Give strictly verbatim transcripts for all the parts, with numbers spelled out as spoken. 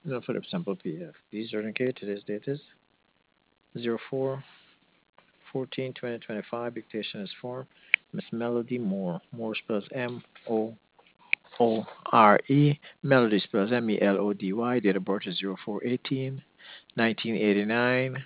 No, for the sample P F. Please indicate today's date is zero four fourteen twenty twenty-five. Dictation is for Miss Melody Moore. Moore spells M O O R E. Melody spells M E L O D Y. Date of birth is zero four eighteen nineteen eighty-nine.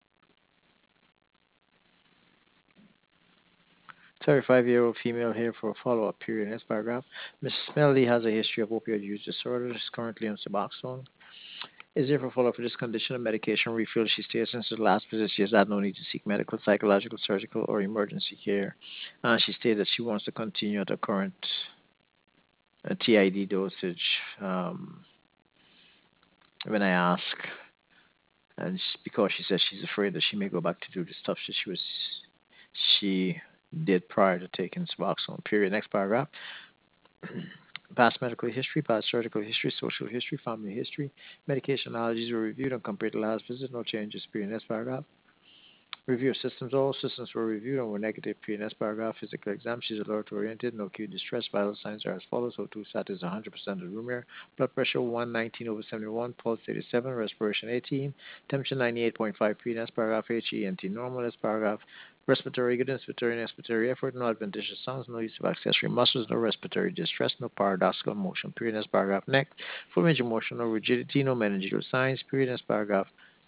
thirty-five-year-old female here for a follow-up period. Next paragraph. Missus Melody has a history of opioid use disorder. Is currently on Suboxone. Is there for follow-up for this condition a medication refill? She states since the last visit she has had no need to seek medical, psychological, surgical, or emergency care. Uh, she stated that she wants to continue at the current uh, T I D dosage. Um, when I ask, and she, because she says she's afraid that she may go back to do the stuff that she was she did prior to taking Suboxone. Period. Next paragraph. Past medical history, past surgical history, social history, family history, medication allergies were reviewed and compared to last visit. No changes. Period. Next paragraph. Review of systems. All systems were reviewed and were negative. Period. Next paragraph. Physical exam. She's alert oriented. No acute distress. Vital signs are as follows. O two sat is one hundred percent of the room air. Blood pressure one nineteen over seventy-one. Pulse eighty-seven. Respiration eighteen. Temperature ninety-eight point five. Period. Next paragraph. H E N T normal. Next paragraph. Respiratory good, inspiratory and expiratory effort, no adventitious sounds, no use of accessory muscles, no respiratory distress, no paradoxical motion. Period. Next paragraph. Next. Full range of motion, no rigidity, no meningeal signs. Period. Next paragraph.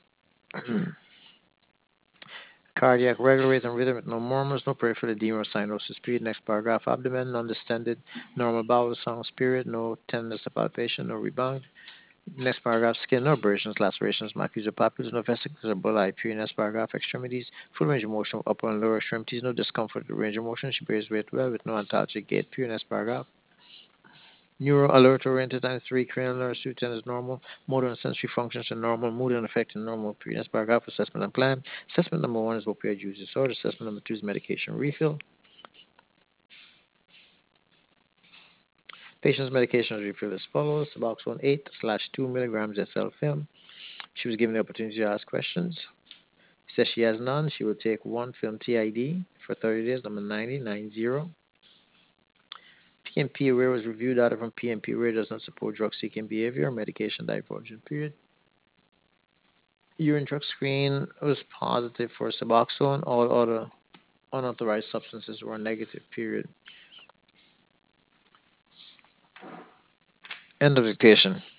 Cardiac regular rate and rhythm with no murmurs, no peripheral edema or cyanosis. Period. Next paragraph. Abdomen non-distended, normal bowel sounds. Period. No tenderness or palpation, no rebound. Next paragraph. Skin, no abrasions, lacerations, macular papules, no vesicles or bullae. Period. Next paragraph. Extremities, full range of motion of upper and lower extremities, no discomfort with range of motion. She bears weight well with no antalgic gait. Period. Next paragraph. Neuro alert oriented times three, cranial nerve two ten is normal, motor and sensory functions are normal, mood and affect are normal. Previous paragraph assessment and plan. Assessment number one is opioid use disorder. Assessment number two is medication refill. Patient's medication refill as follows: Suboxone eight slash two milligrams S L film. She was given the opportunity to ask questions. Says she has none. She will take one film T I D for thirty days, number ninety nine zero. P N P aware was reviewed. Data from P N P aware does not support drug seeking behavior or medication diversion. Period. Urine drug screen was positive for Suboxone. All other unauthorized substances were negative. Period. End of dictation.